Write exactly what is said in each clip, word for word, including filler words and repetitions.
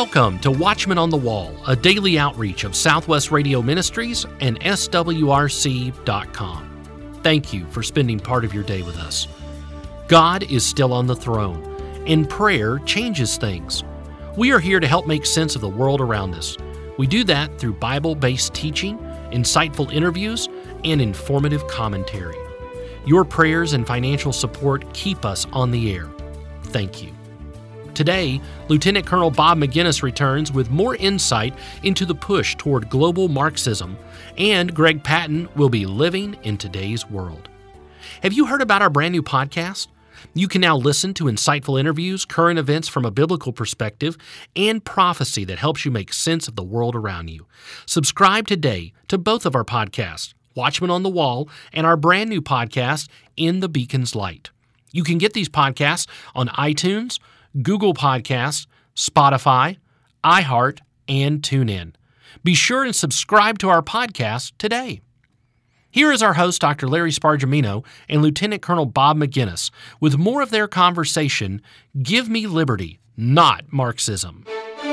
Welcome to Watchmen on the Wall, a daily outreach of Southwest Radio Ministries and S W R C dot com. Thank you for spending part of your day with us. God is still on the throne, and prayer changes things. We are here to help make sense of the world around us. We do that through Bible-based teaching, insightful interviews, and informative commentary. Your prayers and financial support keep us on the air. Thank you. Today, Lieutenant Colonel Bob Maginnis returns with more insight into the push toward global Marxism, and Greg Patton will be living in today's world. Have you heard about our brand new podcast? You can now listen to insightful interviews, current events from a biblical perspective, and prophecy that helps you make sense of the world around you. Subscribe today to both of our podcasts, Watchmen on the Wall, and our brand new podcast, In the Beacon's Light. You can get these podcasts on iTunes, Google Podcasts, Spotify, iHeart, and TuneIn. Be sure and subscribe to our podcast today. Here is our host, Doctor Larry Spargimino, and Lieutenant Colonel Bob Maginnis, with more of their conversation, Give Me Liberty, Not Marxism.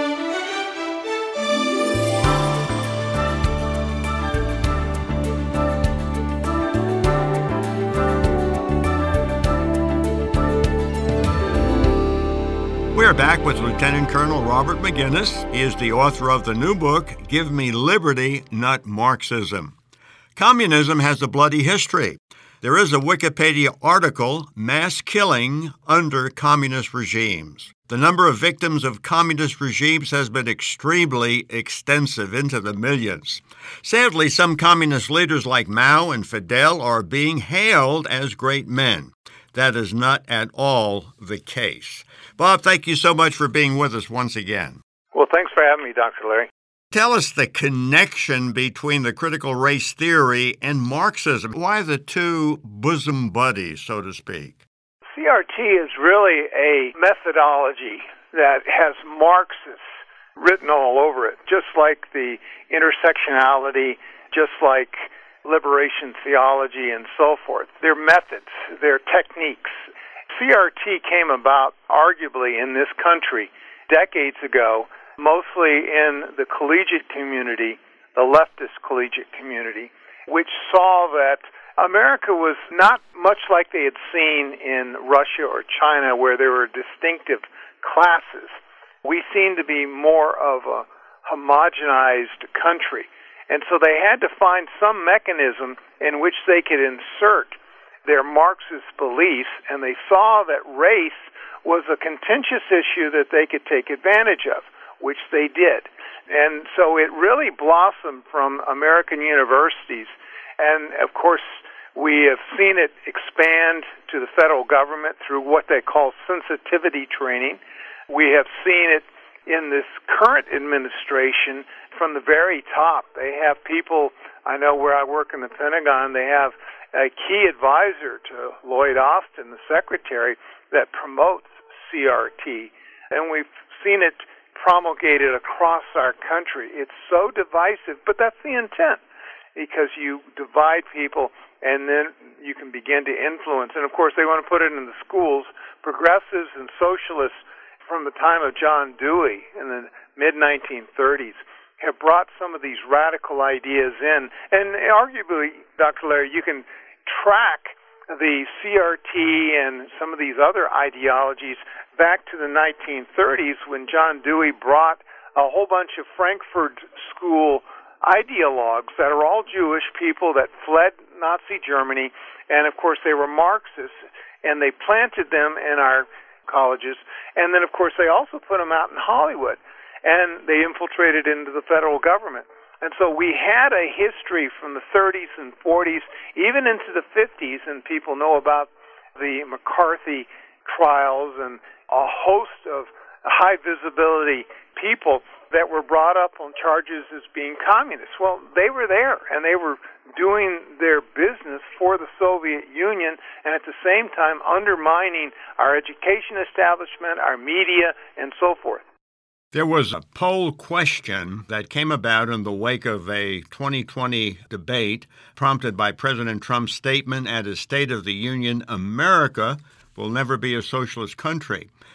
We're back with Lieutenant Colonel Robert Maginnis. He is the author of the new book, Give Me Liberty, Not Marxism. Communism has a bloody history. There is a Wikipedia article, Mass Killing Under Communist Regimes. The number of victims of communist regimes has been extremely extensive, into the millions. Sadly, some communist leaders like Mao and Fidel are being hailed as great men. That is not at all the case. Bob, thank you so much for being with us once again. Well, thanks for having me, Doctor Larry. Tell us the connection between the critical race theory and Marxism. Why the two bosom buddies, so to speak? C R T is really a methodology that has Marxists written all over it, just like the intersectionality, just like liberation theology and so forth. They're methods, they're techniques. C R T came about arguably in this country decades ago, mostly in the collegiate community, the leftist collegiate community, which saw that America was not much like they had seen in Russia or China, where there were distinctive classes. We seemed to be more of a homogenized country. And so they had to find some mechanism in which they could insert their Marxist beliefs, and they saw that race was a contentious issue that they could take advantage of, which they did. And so it really blossomed from American universities. And, of course, we have seen it expand to the federal government through what they call sensitivity training. We have seen it in this current administration from the very top. They have people, I know where I work in the Pentagon, they have a key advisor to Lloyd Austin, the secretary, that promotes C R T. And we've seen it promulgated across our country. It's so divisive, but that's the intent, because you divide people and then you can begin to influence. And, of course, they want to put it in the schools. Progressives and socialists from the time of John Dewey in the mid nineteen thirties have brought some of these radical ideas in. And arguably, Doctor Larry, you can track the C R T and some of these other ideologies back to the nineteen thirties when John Dewey brought a whole bunch of Frankfurt School ideologues that are all Jewish people that fled Nazi Germany, and of course they were Marxists, and they planted them in our colleges, and then of course they also put them out in Hollywood, and they infiltrated into the federal government. And so we had a history from the thirties and forties, even into the fifties, and people know about the McCarthy trials and a host of high-visibility people that were brought up on charges as being communists. Well, they were there, and they were doing their business for the Soviet Union, and at the same time undermining our education establishment, our media, and so forth. There was a poll question that came about in the wake of a twenty twenty debate prompted by President Trump's statement at his State of the Union, America will never be a socialist country.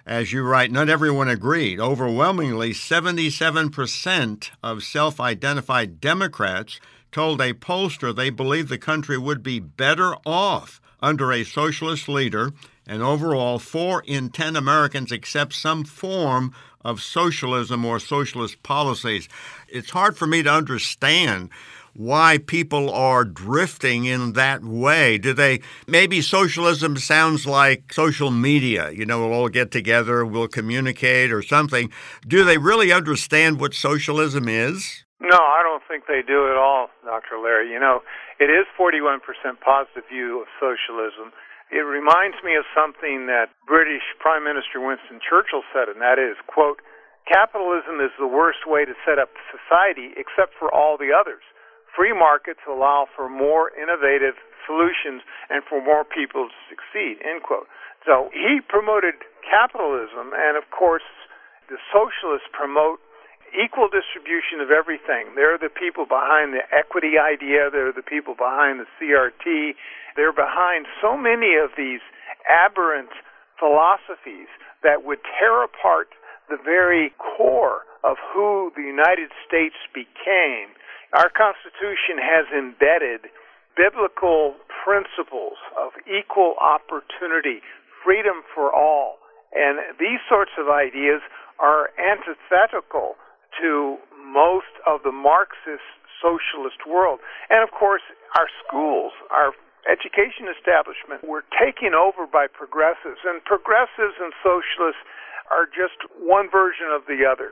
As you write, not everyone agreed. Overwhelmingly, seventy-seven percent of self-identified Democrats told a pollster they believed the country would be better off under a socialist leader, and overall, four in ten Americans accept some form of socialism or socialist policies. It's hard for me to understand why people are drifting in that way. Do they, maybe socialism sounds like social media, you know, we'll all get together, we'll communicate or something. Do they really understand what socialism is? No, I don't think they do at all, Doctor Larry. You know, it is forty-one percent positive view of socialism. It reminds me of something that British Prime Minister Winston Churchill said, and that is, quote, "Capitalism is the worst way to set up society except for all the others. Free markets allow for more innovative solutions and for more people to succeed," end quote. So he promoted capitalism, and of course, the socialists promote equal distribution of everything. They're the people behind the equity idea. They're the people behind the C R T. They're behind so many of these aberrant philosophies that would tear apart the very core of who the United States became. Our Constitution has embedded biblical principles of equal opportunity, freedom for all, and these sorts of ideas are antithetical to most of the Marxist socialist world. And of course, our schools, our education establishment were taken over by progressives, and progressives and socialists are just one version of the other.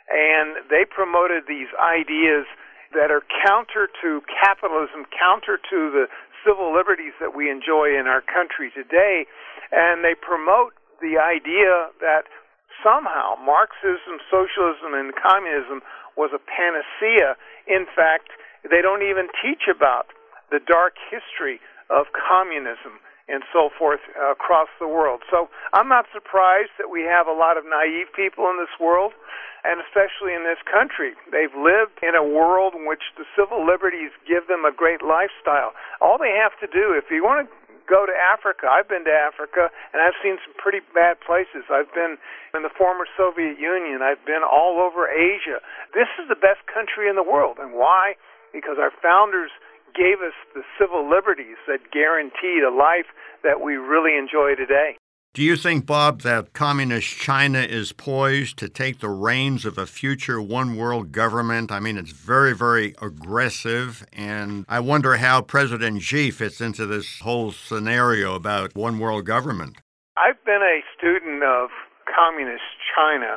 And they promoted these ideas that are counter to capitalism, counter to the civil liberties that we enjoy in our country today, and they promote the idea that somehow Marxism, socialism, and communism was a panacea. In fact, they don't even teach about the dark history of communism and so forth uh, across the world. So I'm not surprised that we have a lot of naive people in this world, and especially in this country. They've lived in a world in which the civil liberties give them a great lifestyle. All they have to do, if you want to go to Africa, I've been to Africa, and I've seen some pretty bad places. I've been in the former Soviet Union. I've been all over Asia. This is the best country in the world. And why? Because our founders gave us the civil liberties that guaranteed a life that we really enjoy today. Do you think, Bob, that communist China is poised to take the reins of a future one-world government? I mean, it's very, very aggressive, and I wonder how President Xi fits into this whole scenario about one-world government. I've been a student of communist China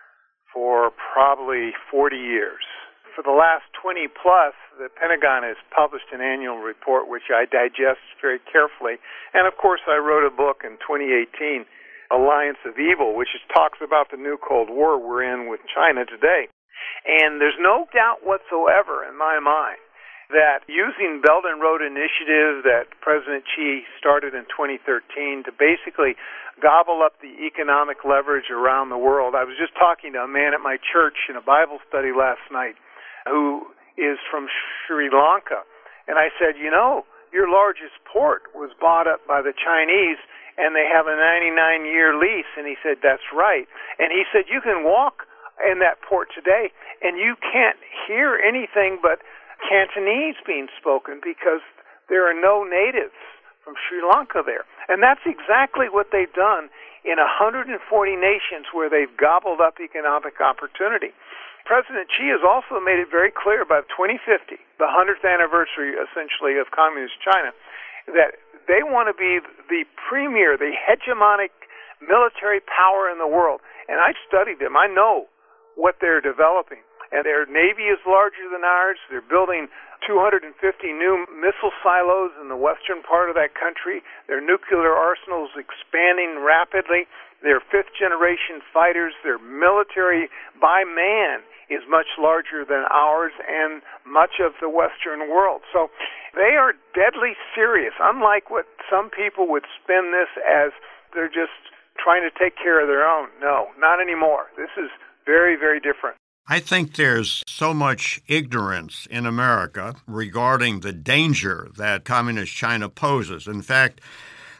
for probably forty years. For the last twenty plus, the Pentagon has published an annual report which I digest very carefully. And of course, I wrote a book in twenty eighteen, Alliance of Evil, which is, talks about the new Cold War we're in with China today. And there's no doubt whatsoever in my mind that using Belt and Road Initiative that President Xi started in twenty thirteen to basically gobble up the economic leverage around the world. I was just talking to a man at my church in a Bible study last night who is from Sri Lanka. And I said, you know, your largest port was bought up by the Chinese, and they have a ninety-nine year lease. And he said, that's right. And he said, you can walk in that port today, and you can't hear anything but Cantonese being spoken because there are no natives from Sri Lanka there. And that's exactly what they've done in one hundred forty nations where they've gobbled up economic opportunity. President Xi has also made it very clear by twenty fifty, the hundredth anniversary, essentially, of Communist China, that they want to be the premier, the hegemonic military power in the world. And I studied them. I know what they're developing. And their navy is larger than ours. They're building two hundred fifty new missile silos in the western part of that country. Their nuclear arsenal is expanding rapidly. Their fifth-generation fighters, their military by man is much larger than ours and much of the Western world. So they are deadly serious, unlike what some people would spin this as they're just trying to take care of their own. No, not anymore. This is very, very different. I think there's so much ignorance in America regarding the danger that Communist China poses. In fact,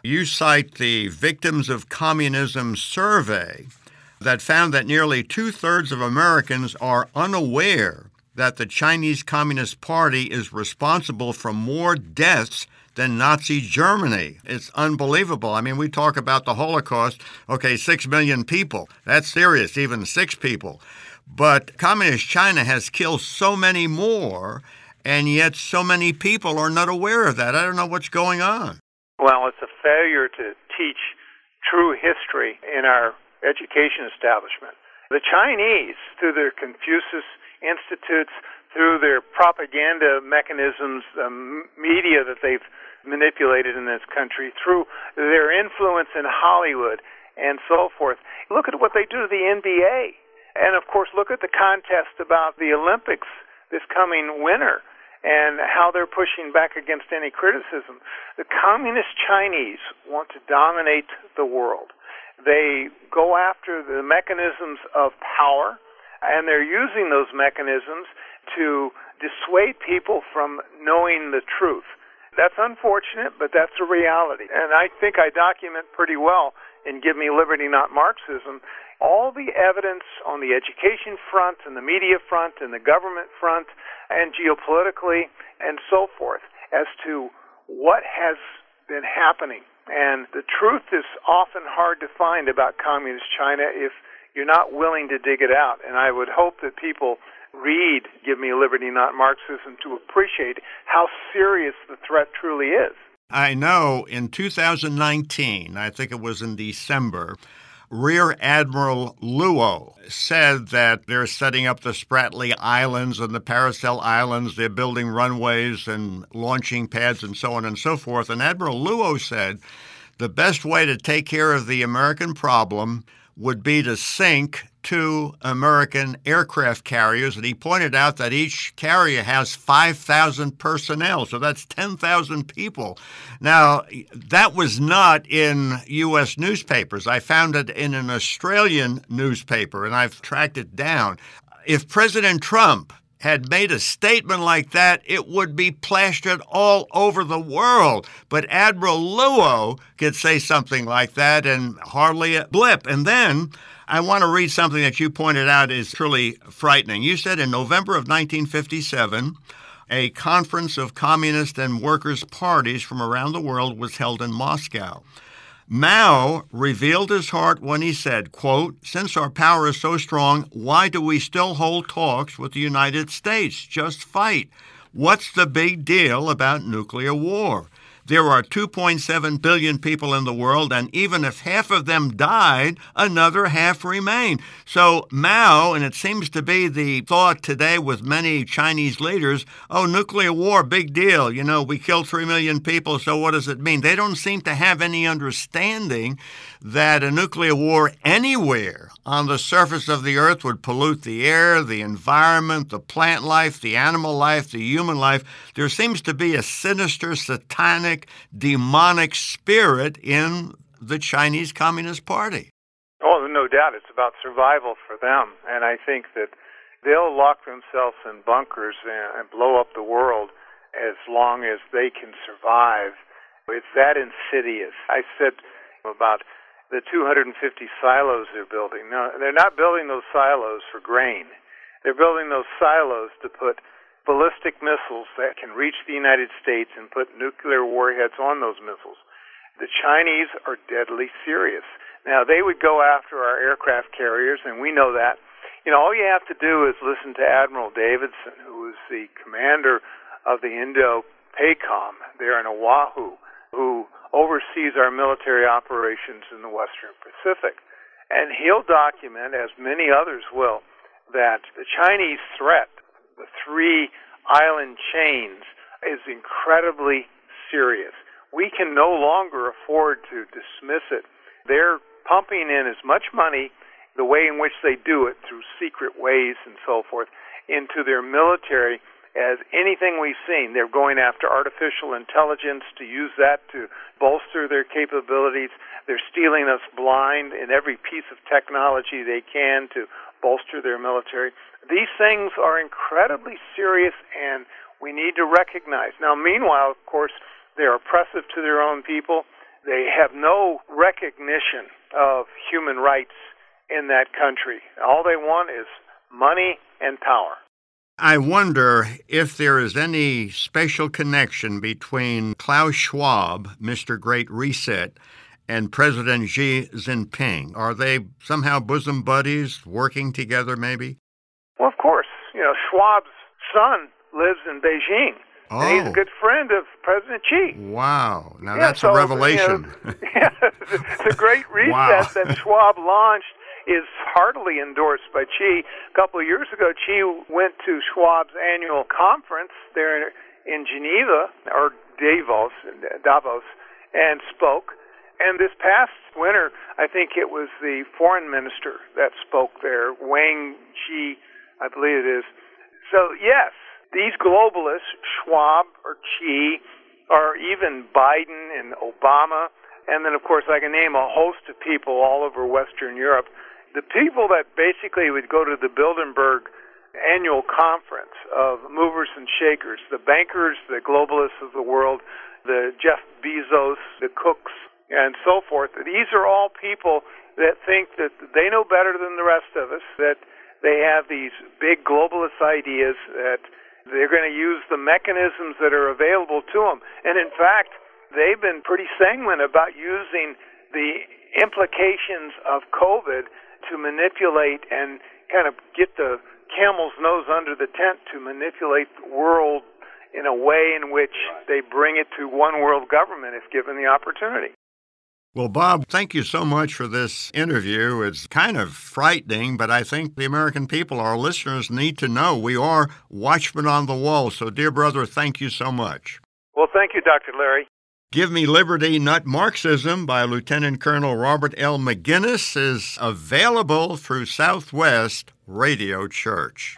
You cite the Victims of Communism survey that found that nearly two-thirds of Americans are unaware that the Chinese Communist Party is responsible for more deaths than Nazi Germany. It's unbelievable. I mean, we talk about the Holocaust, okay, six million people. That's serious, even six people. But Communist China has killed so many more, and yet so many people are not aware of that. I don't know what's going on. Well, it's a failure to teach true history in our education establishment. The Chinese, through their Confucius Institutes, through their propaganda mechanisms, the media that they've manipulated in this country, through their influence in Hollywood and so forth. Look at what they do to the N B A. And, of course, look at the contest about the Olympics this coming winter and how they're pushing back against any criticism. The Communist Chinese want to dominate the world. They go after the mechanisms of power, and they're using those mechanisms to dissuade people from knowing the truth. That's unfortunate, but that's a reality. And I think I document pretty well in Give Me Liberty, Not Marxism, all the evidence on the education front and the media front and the government front and geopolitically and so forth as to what has been happening. And the truth is often hard to find about Communist China if you're not willing to dig it out. And I would hope that people read Give Me Liberty, Not Marxism to appreciate how serious the threat truly is. I know in two thousand nineteen, I think it was in December, Rear Admiral Luo said that they're setting up the Spratly Islands and the Paracel Islands. They're building runways and launching pads and so on and so forth. And Admiral Luo said the best way to take care of the American problem would be to sink two American aircraft carriers, and he pointed out that each carrier has five thousand personnel, so that's ten thousand people. Now, that was not in U S newspapers. I found it in an Australian newspaper, and I've tracked it down. If President Trump had made a statement like that, it would be plastered all over the world. But Admiral Luo could say something like that and hardly a blip. And then I want to read something that you pointed out is truly frightening. You said in November of nineteen fifty-seven, a conference of communist and workers' parties from around the world was held in Moscow. Mao revealed his heart when he said, quote, "Since our power is so strong, why do we still hold talks with the United States? Just fight. What's the big deal about nuclear war? There are two point seven billion people in the world, and even if half of them died, another half remain." So Mao, and it seems to be the thought today with many Chinese leaders, oh, nuclear war, big deal. You know, we killed three million people, so what does it mean? They don't seem to have any understanding that a nuclear war anywhere on the surface of the earth would pollute the air, the environment, the plant life, the animal life, the human life. There seems to be a sinister, satanic, demonic spirit in the Chinese Communist Party. Oh, no doubt. It's about survival for them. And I think that they'll lock themselves in bunkers and, and blow up the world as long as they can survive. It's that insidious. I said about the two hundred fifty silos they're building. No, they're not building those silos for grain. They're building those silos to put ballistic missiles that can reach the United States and put nuclear warheads on those missiles. The Chinese are deadly serious. Now, they would go after our aircraft carriers, and we know that. You know, all you have to do is listen to Admiral Davidson, who is the commander of the Indo-PACOM there in Oahu, who oversees our military operations in the Western Pacific. And he'll document, as many others will, that the Chinese threat, the three island chains, is incredibly serious. We can no longer afford to dismiss it. They're pumping in as much money, the way in which they do it, through secret ways and so forth, into their military as anything we've seen. They're going after artificial intelligence to use that to bolster their capabilities. They're stealing us blind in every piece of technology they can to bolster their military. These things are incredibly serious, and we need to recognize. Now, meanwhile, of course, they're oppressive to their own people. They have no recognition of human rights in that country. All they want is money and power. I wonder if there is any special connection between Klaus Schwab, Mister Great Reset, and President Xi Jinping. Are they somehow bosom buddies, working together maybe? Well, of course. You know, Schwab's son lives in Beijing. Oh. And he's a good friend of President Xi. Wow. Now yeah, that's so, a revelation. You know, yeah, the Great Reset Wow. that Schwab launched is heartily endorsed by Xi. A couple of years ago, Xi went to Schwab's annual conference there in Geneva, or Davos, Davos, and spoke. And this past winter, I think it was the foreign minister that spoke there, Wang Ji, I believe it is. So, yes, these globalists, Schwab or Xi, or even Biden and Obama, and then, of course, I can name a host of people all over Western Europe, the people that basically would go to the Bilderberg annual conference of movers and shakers, the bankers, the globalists of the world, the Jeff Bezos, the Cooks, and so forth. These are all people that think that they know better than the rest of us, that they have these big globalist ideas, that they're going to use the mechanisms that are available to them. And in fact, they've been pretty sanguine about using the implications of COVID to manipulate and kind of get the camel's nose under the tent to manipulate the world in a way in which they bring it to one world government if given the opportunity. Well, Bob, thank you so much for this interview. It's kind of frightening, but I think the American people, our listeners, need to know we are watchmen on the wall. So, dear brother, thank you so much. Well, thank you, Doctor Larry. Give Me Liberty, Not Marxism by Lieutenant Colonel Robert L. McGinnis is available through Southwest Radio Church.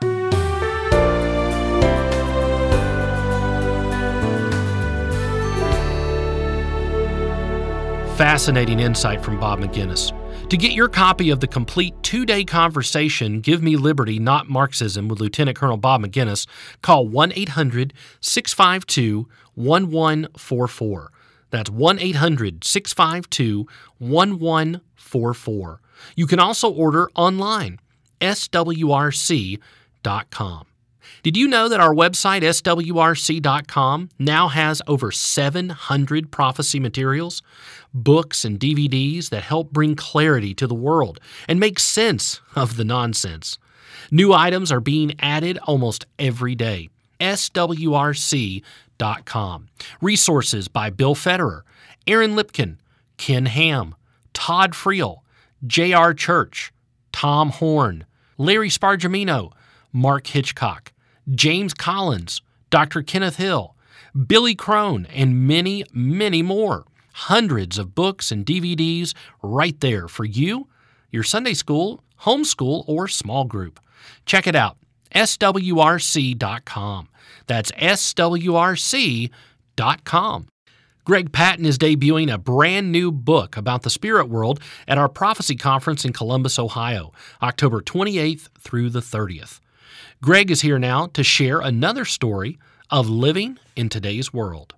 Fascinating insight from Bob McGinnis. To get your copy of the complete two-day conversation, Give Me Liberty, Not Marxism, with Lieutenant Colonel Bob McGinnis, call one eight hundred six five two one one four four. That's one eight hundred six five two one one four four. You can also order online, S W R C dot com. Did you know that our website, S W R C dot com, now has over seven hundred prophecy materials, books and D V Ds that help bring clarity to the world and make sense of the nonsense? New items are being added almost every day. S W R C dot com. Resources by Bill Federer, Aaron Lipkin, Ken Ham, Todd Friel, J R Church, Tom Horn, Larry Spargimino, Mark Hitchcock, James Collins, Doctor Kenneth Hill, Billy Crone, and many, many more. Hundreds of books and D V Ds right there for you, your Sunday school, homeschool, or small group. Check it out, S W R C dot com. That's S W R C dot com. Greg Patton is debuting a brand new book about the spirit world at our Prophecy Conference in Columbus, Ohio, October twenty-eighth through the thirtieth. Greg is here now to share another story of living in today's world.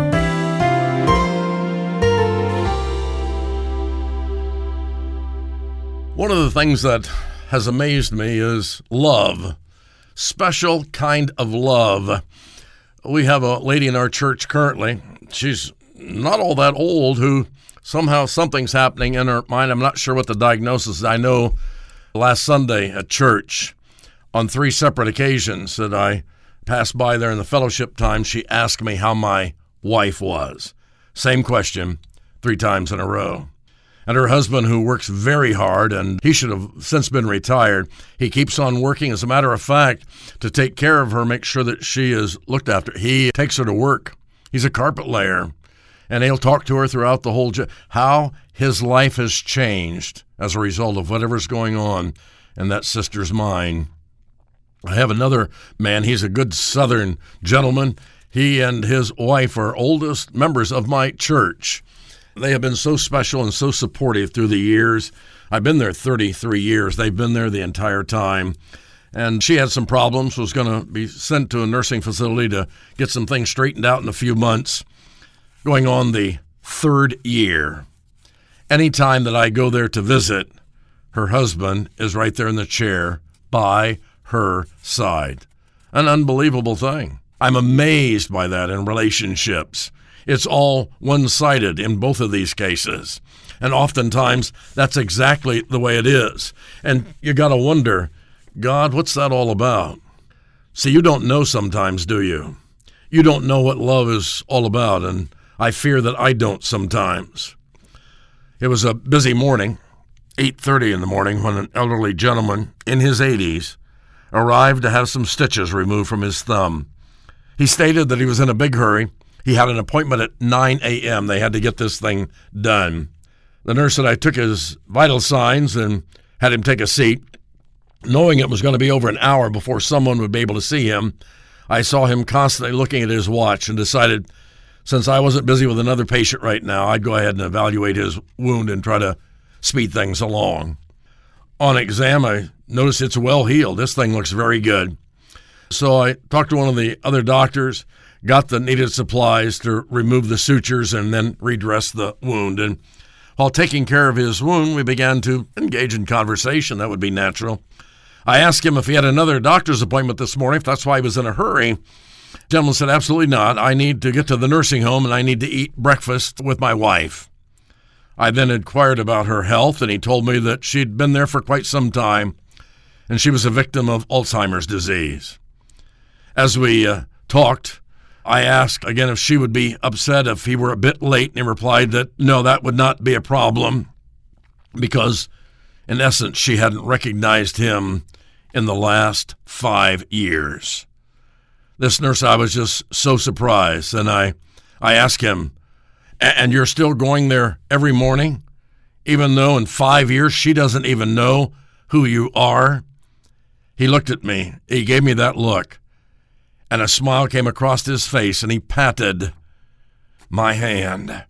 One of the things that has amazed me is love. Special kind of love. We have a lady in our church currently. She's not all that old, who somehow something's happening in her mind. I'm not sure what the diagnosis is. I know last Sunday at church, on three separate occasions that I passed by there in the fellowship time, she asked me how my wife was. Same question, three times in a row. And her husband, who works very hard, and he should have since been retired, he keeps on working, as a matter of fact, to take care of her, make sure that she is looked after. He takes her to work. He's a carpet layer, and he'll talk to her throughout the whole job. How his life has changed as a result of whatever's going on in that sister's mind. I have another man. He's a good Southern gentleman. He and his wife are oldest members of my church. They have been so special and so supportive through the years. I've been there thirty-three years. They've been there the entire time. And she had some problems, was going to be sent to a nursing facility to get some things straightened out in a few months. Going on the third year. Anytime that I go there to visit, her husband is right there in the chair by her side. An unbelievable thing. I'm amazed by that in relationships. It's all one-sided in both of these cases. And oftentimes, that's exactly the way it is. And you got to wonder, God, what's that all about? See, you don't know sometimes, do you? You don't know what love is all about, and I fear that I don't sometimes. It was a busy morning, eight thirty in the morning, when an elderly gentleman in his eighties arrived to have some stitches removed from his thumb. He stated that he was in a big hurry. He had an appointment at nine a.m. They had to get this thing done. The nurse said I took his vital signs and had him take a seat. Knowing it was going to be over an hour before someone would be able to see him, I saw him constantly looking at his watch and decided, since I wasn't busy with another patient right now, I'd go ahead and evaluate his wound and try to speed things along. On exam, I noticed it's well healed. This thing looks very good. So I talked to one of the other doctors, got the needed supplies to remove the sutures and then redress the wound. And while taking care of his wound, we began to engage in conversation. That would be natural. I asked him if he had another doctor's appointment this morning, if that's why he was in a hurry. The gentleman said, absolutely not. I need to get to the nursing home and I need to eat breakfast with my wife. I then inquired about her health, and he told me that she'd been there for quite some time, and she was a victim of Alzheimer's disease. As we uh, talked, I asked again if she would be upset if he were a bit late, and he replied that no, that would not be a problem, because in essence, she hadn't recognized him in the last five years. This nurse, I was just so surprised, and I, I asked him, and you're still going there every morning, even though in five years she doesn't even know who you are? He looked at me. He gave me that look, and a smile came across his face, and he patted my hand.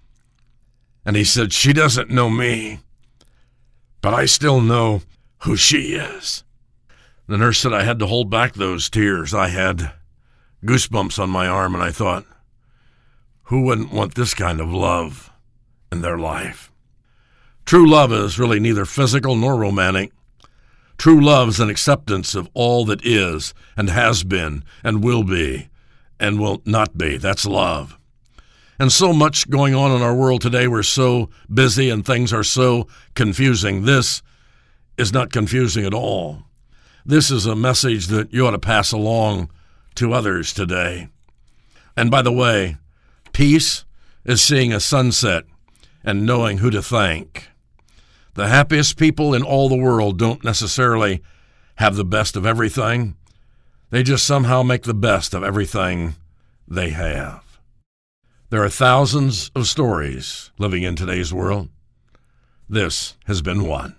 And he said, she doesn't know me, but I still know who she is. The nurse said I had to hold back those tears. I had goosebumps on my arm, and I thought, who wouldn't want this kind of love in their life? True love is really neither physical nor romantic. True love is an acceptance of all that is and has been and will be and will not be. That's love. And so much going on in our world today. We're so busy and things are so confusing. This is not confusing at all. This is a message that you ought to pass along to others today. And by the way, peace is seeing a sunset and knowing who to thank. The happiest people in all the world don't necessarily have the best of everything. They just somehow make the best of everything they have. There are thousands of stories living in today's world. This has been one.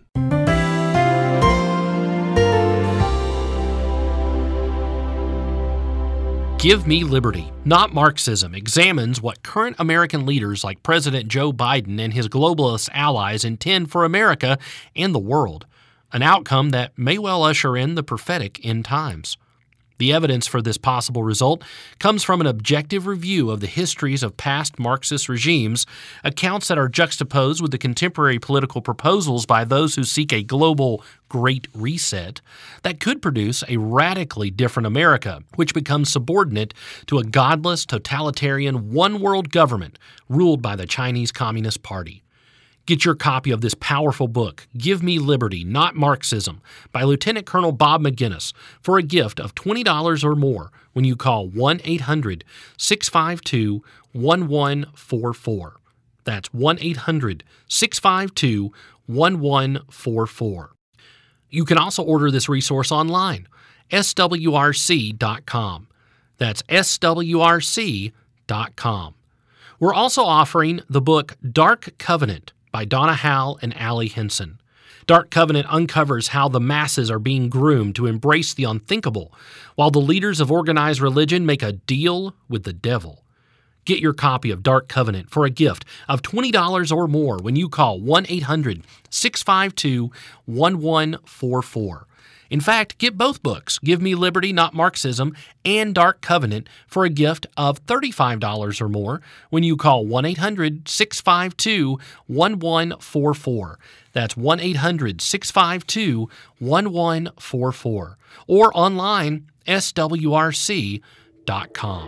Give Me Liberty, Not Marxism examines what current American leaders like President Joe Biden and his globalist allies intend for America and the world, an outcome that may well usher in the prophetic end times. The evidence for this possible result comes from an objective review of the histories of past Marxist regimes, accounts that are juxtaposed with the contemporary political proposals by those who seek a global Great Reset that could produce a radically different America, which becomes subordinate to a godless, totalitarian, one-world government ruled by the Chinese Communist Party. Get your copy of this powerful book, Give Me Liberty, Not Marxism, by Lieutenant Colonel Bob Maginnis, for a gift of twenty dollars or more when you call one eight hundred six five two one one four four. That's one eight hundred six five two one one four four. You can also order this resource online, S W R C dot com. That's S W R C dot com. We're also offering the book Dark Covenant by Donna Howe and Allie Henson. Dark Covenant uncovers how the masses are being groomed to embrace the unthinkable, while the leaders of organized religion make a deal with the devil. Get your copy of Dark Covenant for a gift of twenty dollars or more when you call one eight hundred six five two one one four four. In fact, get both books, Give Me Liberty, Not Marxism, and Dark Covenant, for a gift of thirty-five dollars or more when you call one eight hundred, six five two, one one four four. That's one eight hundred, six five two, one one four four. Or online, S W R C dot com.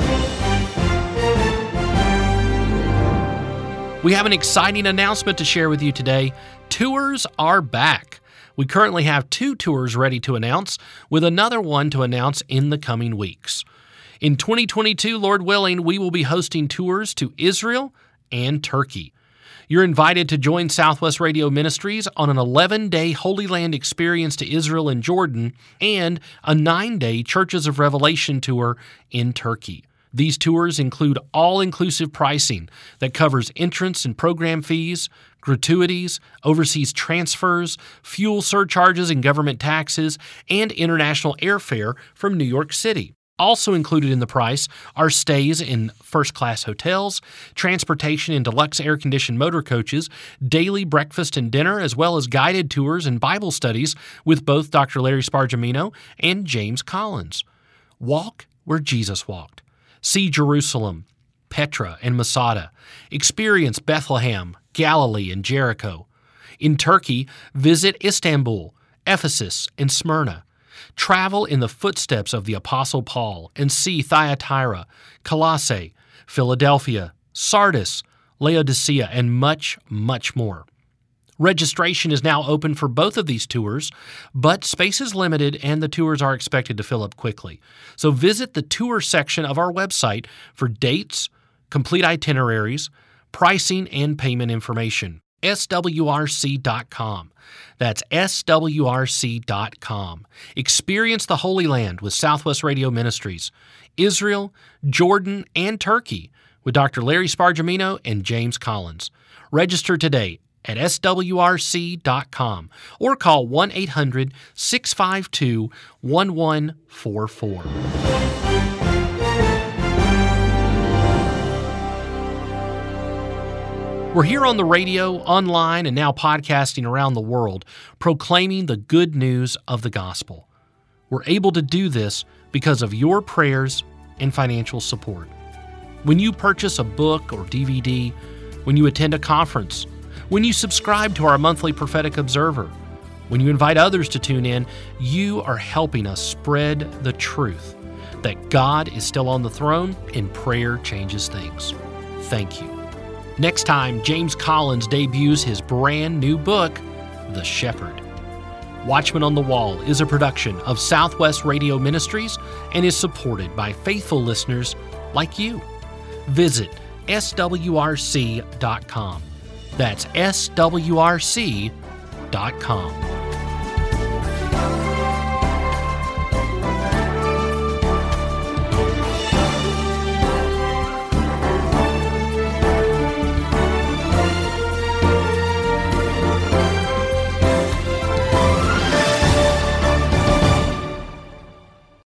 We have an exciting announcement to share with you today. Tours are back. We currently have two tours ready to announce, with another one to announce in the coming weeks. In twenty twenty-two, Lord willing, we will be hosting tours to Israel and Turkey. You're invited to join Southwest Radio Ministries on an eleven-day Holy Land experience to Israel and Jordan and a nine-day Churches of Revelation tour in Turkey. These tours include all-inclusive pricing that covers entrance and program fees, gratuities, overseas transfers, fuel surcharges and government taxes, and international airfare from New York City. Also included in the price are stays in first-class hotels, transportation in deluxe air-conditioned motor coaches, daily breakfast and dinner, as well as guided tours and Bible studies with both Doctor Larry Spargimino and James Collins. Walk where Jesus walked. See Jerusalem, Petra, and Masada. Experience Bethlehem, Galilee, and Jericho. In Turkey, visit Istanbul, Ephesus, and Smyrna. Travel in the footsteps of the Apostle Paul and see Thyatira, Colossae, Philadelphia, Sardis, Laodicea, and much, much more. Registration is now open for both of these tours, but space is limited and the tours are expected to fill up quickly. So visit the tour section of our website for dates, complete itineraries, pricing, and payment information. S W R C dot com. That's S W R C dot com. Experience the Holy Land with Southwest Radio Ministries, Israel, Jordan, and Turkey with Doctor Larry Spargimino and James Collins. Register today at S W R C dot com or call one eight hundred, six five two, one one four four. We're here on the radio, online, and now podcasting around the world, proclaiming the good news of the gospel. We're able to do this because of your prayers and financial support. When you purchase a book or D V D, when you attend a conference, when you subscribe to our monthly Prophetic Observer, when you invite others to tune in, you are helping us spread the truth that God is still on the throne and prayer changes things. Thank you. Next time, James Collins debuts his brand new book, The Shepherd. Watchman on the Wall is a production of Southwest Radio Ministries and is supported by faithful listeners like you. Visit S W R C dot com. That's S W R C dot com.